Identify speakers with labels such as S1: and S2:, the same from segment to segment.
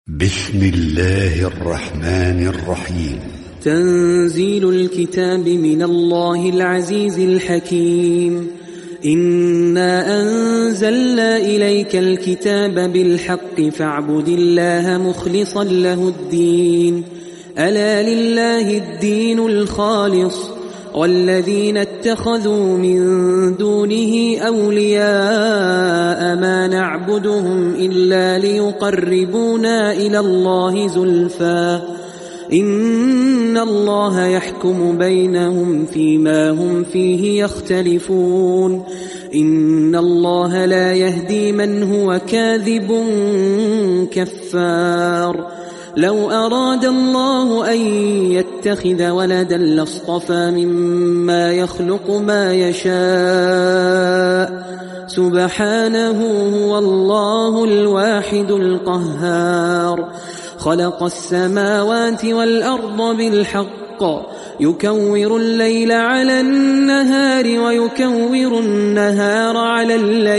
S1: بسم الله الرحمن الرحيم.
S2: تنزيل الكتاب من الله العزيز الحكيم. إنا أنزلنا إليك الكتاب بالحق فاعبد الله مخلصا له الدين. ألا لله الدين الخالص والذين اتخذوا من دونه أولياء ما نعبدهم إلا ليقربونا إلى الله زلفى إن الله يحكم بينهم فيما هم فيه يختلفون. إن الله لا يهدي من هو كاذب كفار. لو أراد الله أن يتخذ ولدا لاصطفى مما يخلق ما يشاء سبحانه هو الله الواحد القهار. خلق السماوات والأرض بالحق يكور الليل على النهار ويكور النهار على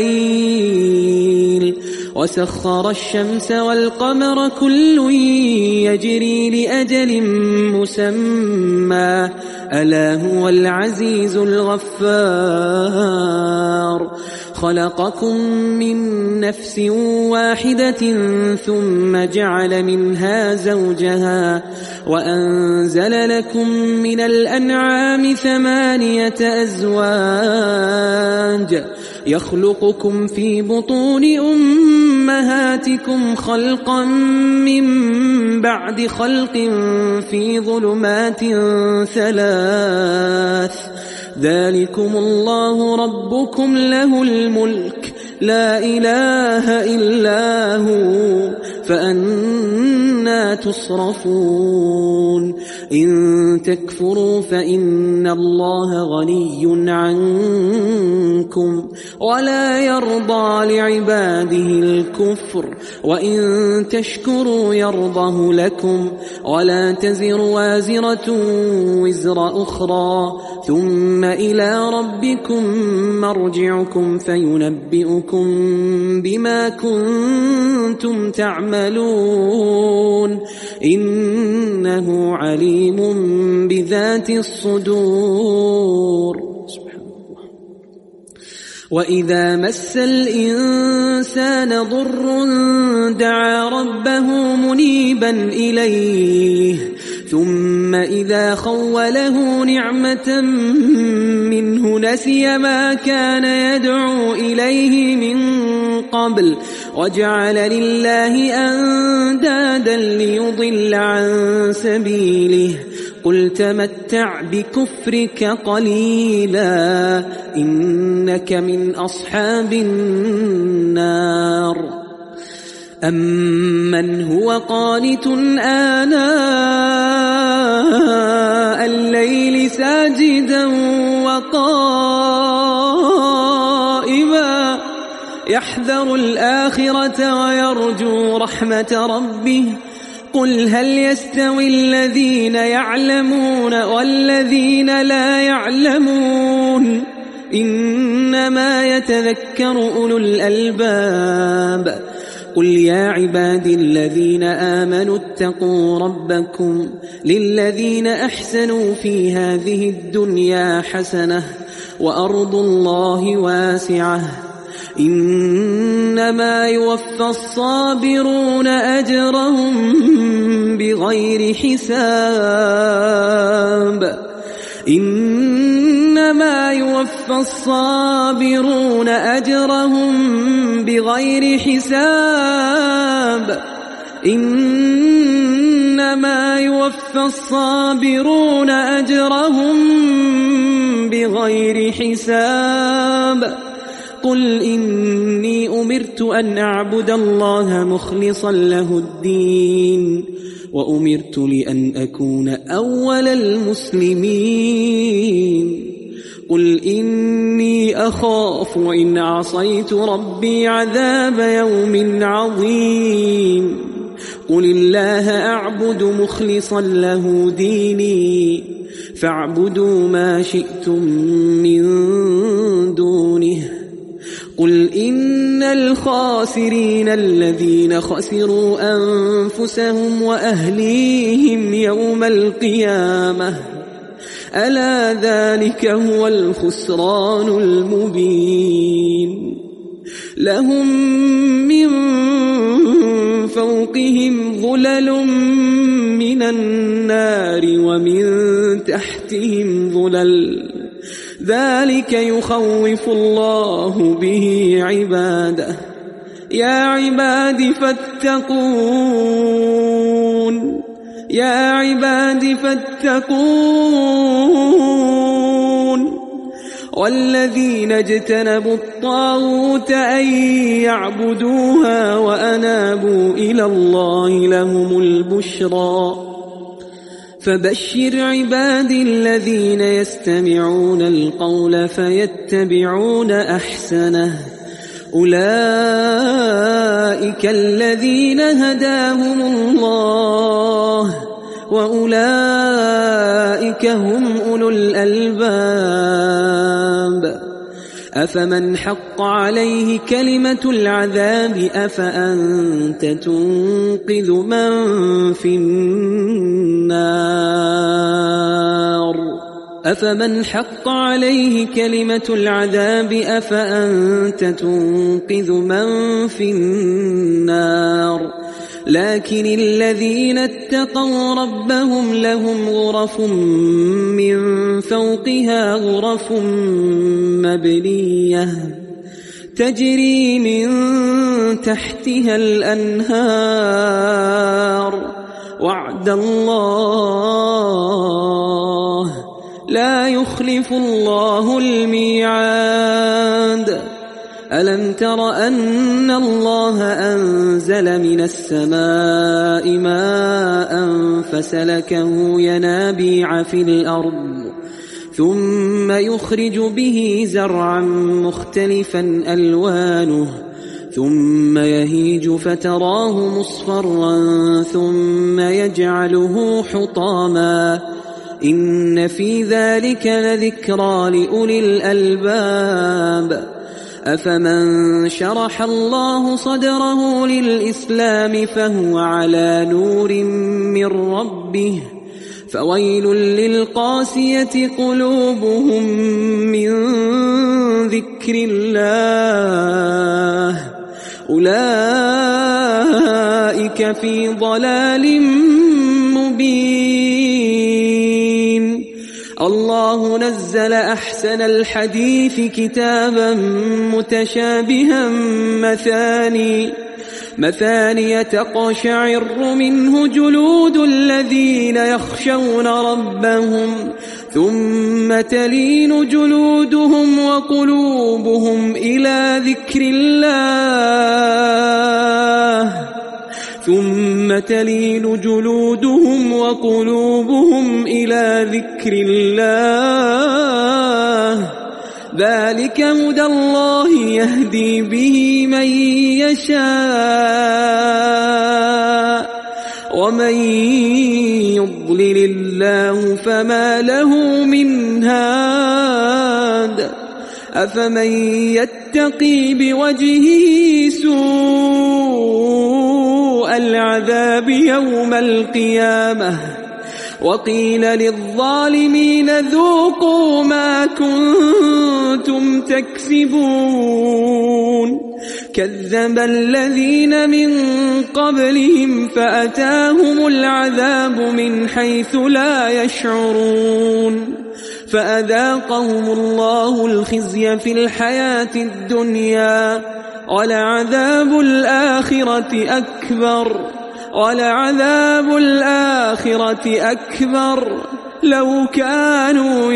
S2: الليل وسخر الشمس والقمر كل يجري لأجل مسمى ألا هو العزيز الغفار. خلقكم من نفس واحدة ثم جعل منها زوجها وأنزل لكم من الأنعام 8 أزواج يخلقكم في بطون أمهاتكم خلقا من بعد خلق في ظلمات 3 ذلكم الله ربكم له الملك لا إله إلا هو فأنى تصرفون. إن تكفروا فإن الله غني عنكم ولا يرضى لعباده الكفر وإن تشكروا يرضه لكم ولا تزر وازرة وزر أخرى ثم إلى ربكم مرجعكم فينبئكم بما كنتم تعملون إنه عليم بذات الصدور. وإذا مس الإنسان ضر دعا ربه منيبا إليه ثم إذا خوله نعمة منه نسي ما كان يدعو إليه من قبل وجعل لله أندادا ليضل عن سبيله. قل تمتع بكفرك قليلا إنك من أصحاب النار. أمن هو قانت آناء الليل ساجدا وقائما يحذر الآخرة ويرجو رحمة ربه قل هل يستوي الذين يعلمون والذين لا يعلمون إنما يتذكر أولو الألباب. قل يا عبادي الذين آمنوا اتقوا ربكم للذين أحسنوا في هذه الدنيا حسنة وأرض الله واسعة إنما يوفى الصابرون أجرهم بغير حساب. إنما يوفى الصابرون أجرهم بغير حساب. إنما يوفى الصابرون أجرهم بغير حساب. قل إني أمرت أن أعبد الله مخلصا له الدين وأمرت لأن أكون أول المسلمين. قل إني أخاف إن عصيت ربي عذاب يوم عظيم. قل الله أعبد مخلصا له ديني فاعبدوا ما شئتم من دونه. قل إن إن الخاسرين الذين خسروا أنفسهم وأهليهم يوم القيامة ألا ذلك هو الخسران المبين لهم من فوقهم ظلل من النار ومن تحتهم ظلل ذلك يخوف الله به عباده يا عباد فاتقون يا عباد فاتقون والذين اجتنبوا الطاغوت أن يعبدوها وأنابوا إلى الله لهم البشرى فبشر عبادي الذين يستمعون القول فيتبعون أحسنه أولئك الذين هداهم الله وأولئك هم أولو الألباب أفمن حق عليه كلمة العذاب أفأنت تنقذ من في النار أفمن حق عليه كلمة العذاب أفأنت تنقذ من في النار لكن الذين اتقوا ربهم لهم غرف من فوقها غرف مبنية تجري من تحتها الأنهار وعد الله لا يخلف الله الميعاد ألم تر أن الله أنزل من السماء ماء فسلكه ينابيع في الأرض ثم يخرج به زرعا مختلفا ألوانه ثم يهيج فتراه مصفرا ثم يجعله حطاما إن في ذلك لذكرى لأولي الألباب أفمن شرح الله صدره للإسلام فهو على نور من ربه فويل للقاسية قلوبهم من ذكر الله أولئك في ضلال مبين الله نزل أحسن الحديث كتابا متشابها مثاني تقشعر منه جلود الذين يخشون ربهم ثم تلين جلودهم وقلوبهم إلى ذكر الله ثم تلين جلودهم وقلوبهم إلى ذكر الله ذلك هدى الله يهدي به من يشاء ومن يضلل الله فما له من هاد أفمن يتقي بوجهه سوء العذاب يوم القيامة وقيل للظالمين ذوقوا ما كنتم تكسبون كذب الذين من قبلهم فأتاهم العذاب من حيث لا يشعرون فأذاقهم الله الخزي في الحياة الدنيا ولعذاب الآخرة أكبر لو كانوا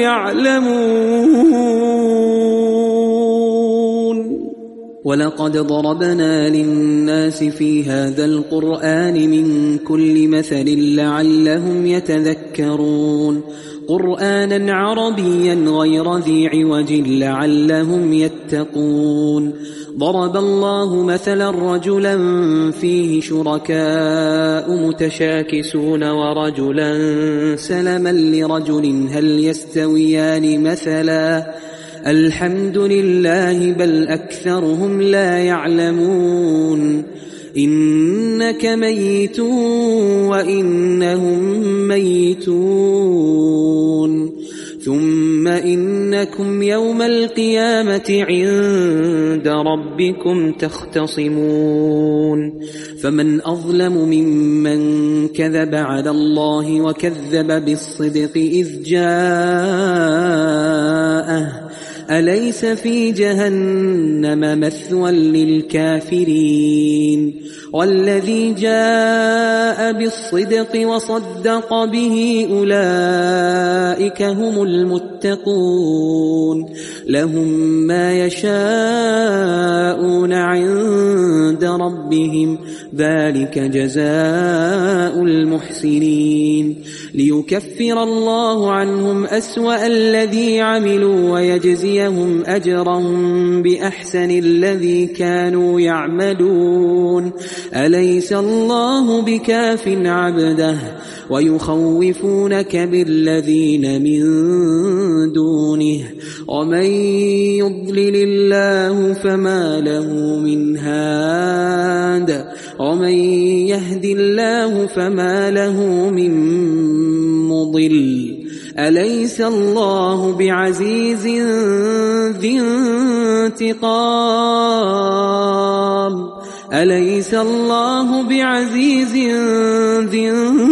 S2: يعلمون ولقد ضربنا للناس في هذا القرآن من كل مثل لعلهم يتذكرون قرآنا عربيا غير ذي عوج لعلهم يتقون ضرب الله مثلا رجلا فيه شركاء متشاكسون ورجلا سلما لرجل هل يستويان مثلا الحمد لله بل أكثرهم لا يعلمون إنك ميت وإنهم ميتون ثم إنكم يوم القيامة عند ربكم تختصمون فمن أظلم ممن كذب على الله وكذب بالصدق إذ جاءه أليس في جهنم مثوى للكافرين والذي جاء بالصدق وصدق به أولئك هم المتقون لهم ما يشاءون عند ربهم ذلك جزاء المحسنين ليكفر الله عنهم أسوأ الذي عملوا ويجزيهم أجرهم بأحسن الذي كانوا يعملون أليس الله بكاف عبده ويخوفونك بالذين من دونه ومن يضلل الله فما له من هاد ومن يهد الله فما له من مضل أليس الله بعزيز ذي انتقام أليس الله بعزيز ذي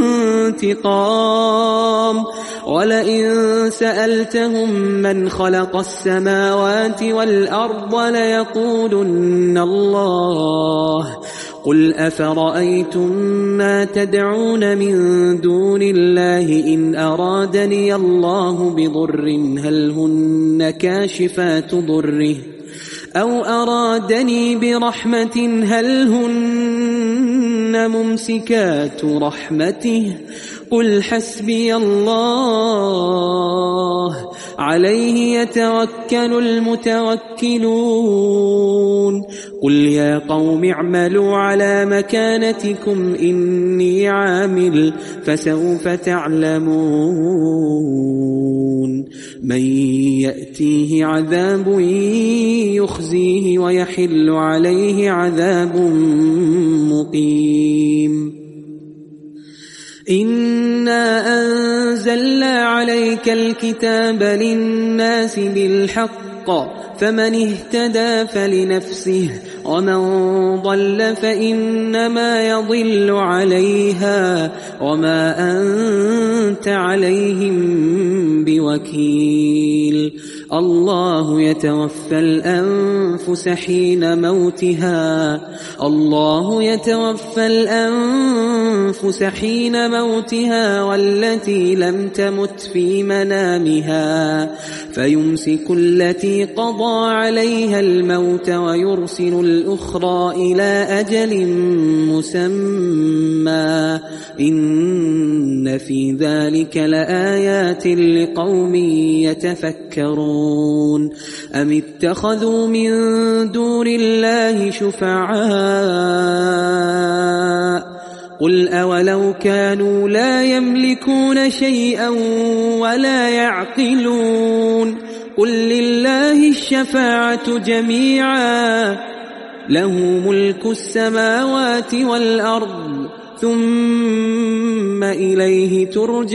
S2: انتقام ولئن سألتهم من خلق السماوات والأرض ليقولن الله قل أفرأيتم ما تدعون من دون الله إن أرادني الله بضر هل هن كاشفات ضره أو أرادني برحمة هل هن ممسكات رحمته قل حسبي الله عليه يتوكل المتوكلون قل يا قوم اعملوا على مكانتكم إني عامل فسوف تعلمون من يأتيه عذاب يخزيه ويحل عليه عذاب مقيم إنا أنزلنا عليك الكتاب للناس بالحق فمن اهتدى فلنفسه ومن ضل فإنما يضل عليها وما أنت عليهم بوكيل الله يتوفى الأنفس حين موتها والتي لم تمت في منامها فيمسك التي قضى عليها الموت ويرسل الأخرى إلى أجل مسمى إن في ذلك لآيات لقوم يتفكرون أم اتخذوا من دون الله شفعاء قل أولو كانوا لا يملكون شيئا ولا يعقلون قل لله الشفاعة جميعا له ملك السماوات والأرض ثم إليه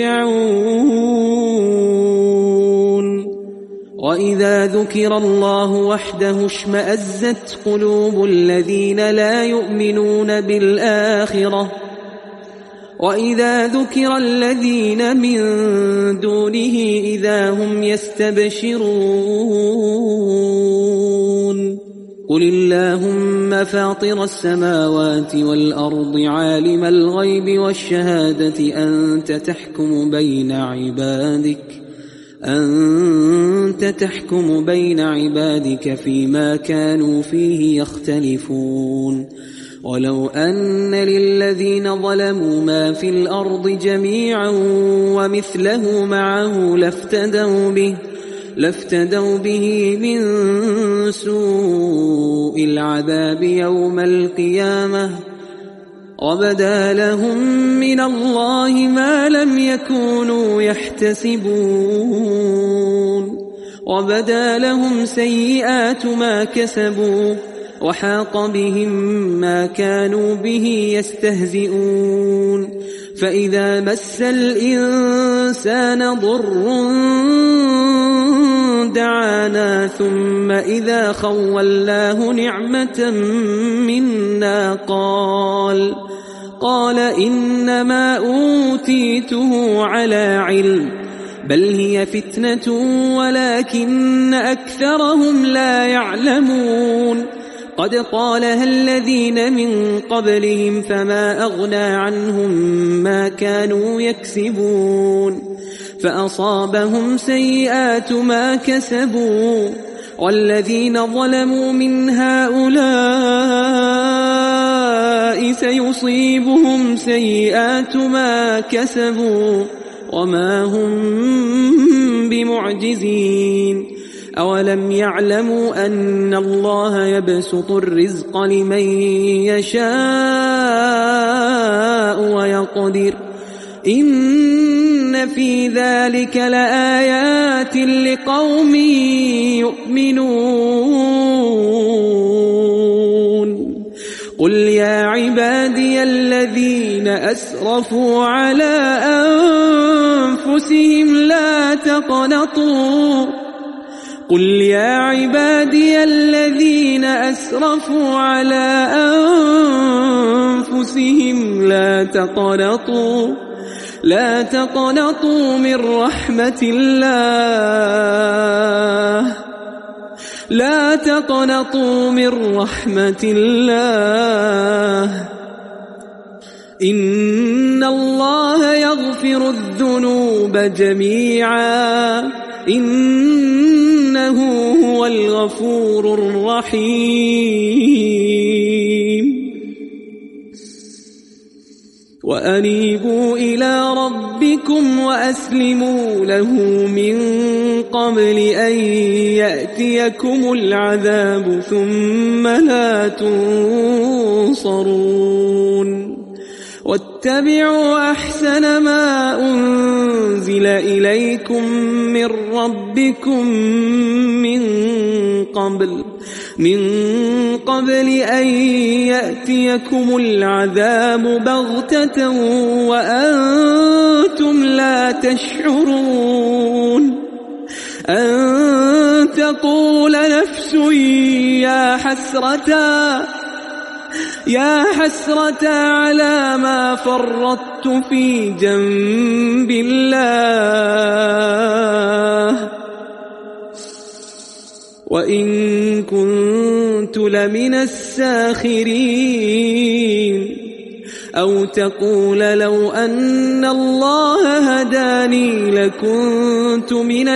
S2: ترجعون وإذا ذكر الله وحده اشمأزت قلوب الذين لا يؤمنون بالآخرة وإذا ذكر الذين من دونه إذا هم يستبشرون قل اللهم فاطر السماوات والأرض عالم الغيب والشهادة أنت تحكم بين عبادك فيما كانوا فيه يختلفون ولو أن للذين ظلموا ما في الأرض جميعا ومثله معه لافتدوا به من سوء العذاب يوم القيامة وبدا لهم من الله ما لم يكونوا يحتسبون وبدا لهم سيئات ما كسبوا وحاق بهم ما كانوا به يستهزئون فإذا مس الإنسان ضر دعانا ثم إذا خولناه نعمة منا قال إنما أوتيته على علم بل هي فتنة ولكن أكثرهم لا يعلمون قد قالها الذين من قبلهم فما أغنى عنهم ما كانوا يكسبون فأصابهم سيئات ما كسبوا والذين ظلموا من هؤلاء سيصيبهم سيئات ما كسبوا وما هم بمعجزين أولم يعلموا أن الله يبسط الرزق لمن يشاء ويقدر إن في ذلك لآيات لقوم يؤمنون قل يا عبادي الذين أسرفوا على أنفسهم لا تقنطوا قل يا عبادي الذين أسرفوا على أنفسهم لا تقنطوا من رحمة الله لا تقنطوا من رحمة الله إن الله يغفر الذنوب جميعا إنه هو الغفور الرحيم وأنيبوا إلى ربكم وأسلموا له من قبل أن يأتيكم العذاب ثم لا تنصرون واتبعوا أحسن ما أنزل إليكم من ربكم من قبل أن يأتيكم العذاب بغتة وأنتم لا تشعرون أن تقول نفس يا حسرة على ما فرطت في جنب الله وإن كنت لمن الساخرين أو تقول لو أن الله هداني لكنت من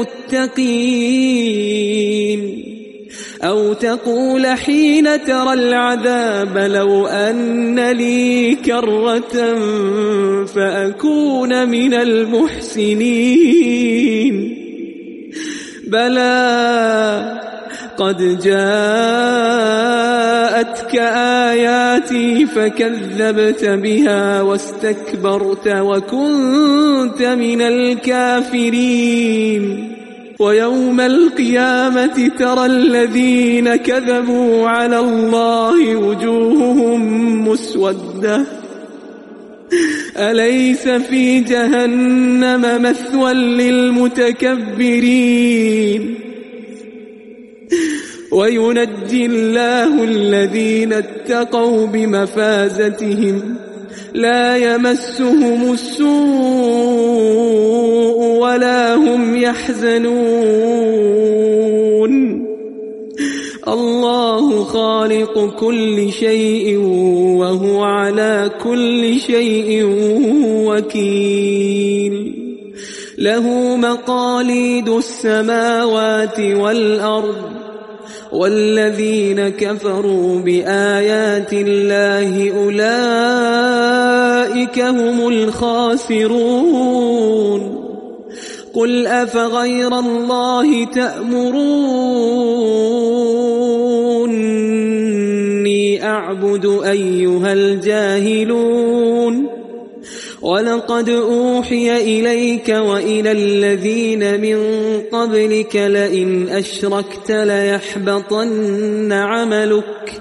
S2: المتقين أو تقول حين ترى العذاب لو أن لي كرة فأكون من المحسنين بلى قد جاءتك آياتي فكذبت بها واستكبرت وكنت من الكافرين ويوم القيامة ترى الذين كذبوا على الله وجوههم مسودة أليس في جهنم مثوى للمتكبرين وينجي الله الذين اتقوا بمفازتهم لا يمسهم السوء ولا هم يحزنون الله خالق كل شيء وهو على كل شيء وكيل له مقاليد السماوات والأرض والذين كفروا بآيات الله أولئك هم الخاسرون قل أفغير الله تأمروني أعبد أيها الجاهلون ولقد أوحي إليك وإلى الذين من قبلك لئن أشركت ليحبطن عملك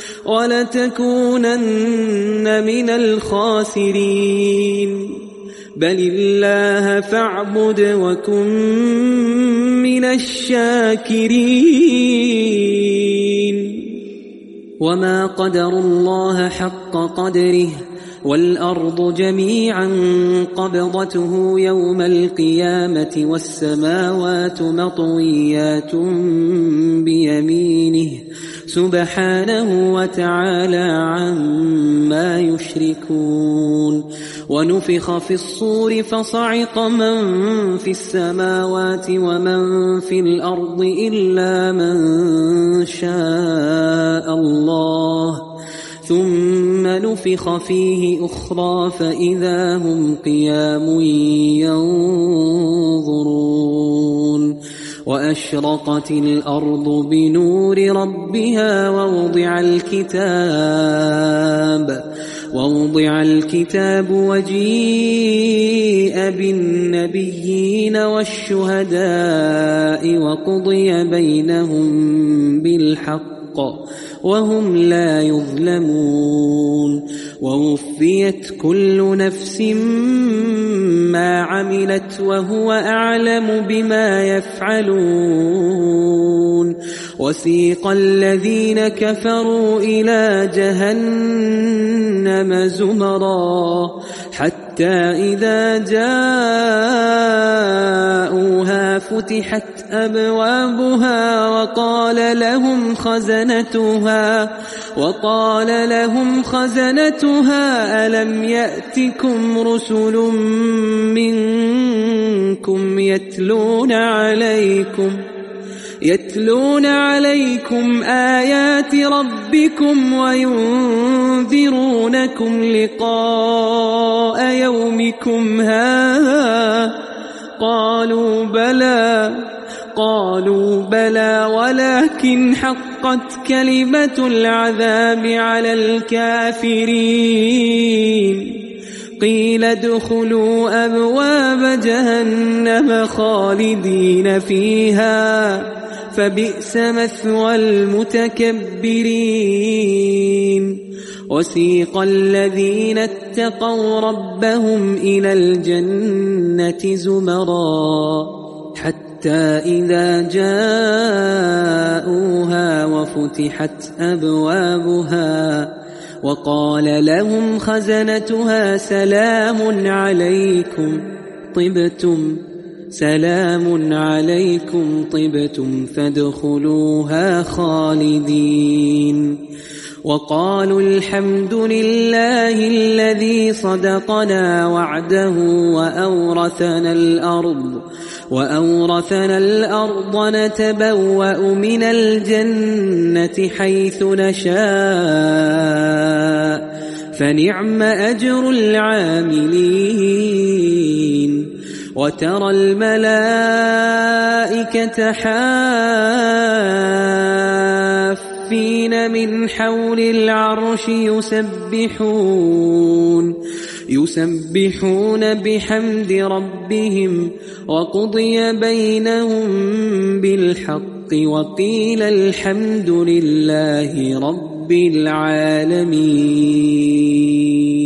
S2: ولتكونن من الخاسرين بل الله فاعبد وكن من الشاكرين وما قدروا الله حق قدره والأرض جميعا قبضته يوم القيامة والسماوات مطويات بيمينه سبحانه وتعالى عما يشركون ونفخ في الصور فصعق من في السماوات ومن في الأرض إلا من شاء الله ثم نفخ فيه أخرى فإذا هم قيام ينظرون وأشرقت الأرض بنور ربها ووضع الكتاب وجيء بالنبيين والشهداء وقضي بينهم بالحق وهم لا يظلمون ووفيت كل نفس ما عملت وهو أعلم بما يفعلون وسيق الذين كفروا إلى جهنم زمرا حتى إذا جاءوها فتحت أبوابها وقال لهم خزنتها ألم يأتكم رسل منكم يتلون عليكم آيات ربكم وينذرونكم لقاء يومكم هذا قالوا بلى ولكن حقت كلمة العذاب على الكافرين قيل ادخلوا أبواب جهنم خالدين فيها فبئس مثوى المتكبرين وسيق الذين اتقوا ربهم إلى الجنة زمرا حتى إذا جاءوها وفتحت أبوابها وقال لهم خزنتها سلام عليكم طبتم فادخلوها خالدين وقالوا الحمد لله الذي صدقنا وعده وأورثنا الأرض نتبوأ من الجنة حيث نشاء فنعم أجر العاملين وترى الملائكة حافين من حول العرش يسبحون بحمد ربهم وقضي بينهم بالحق وقيل الحمد لله رب العالمين.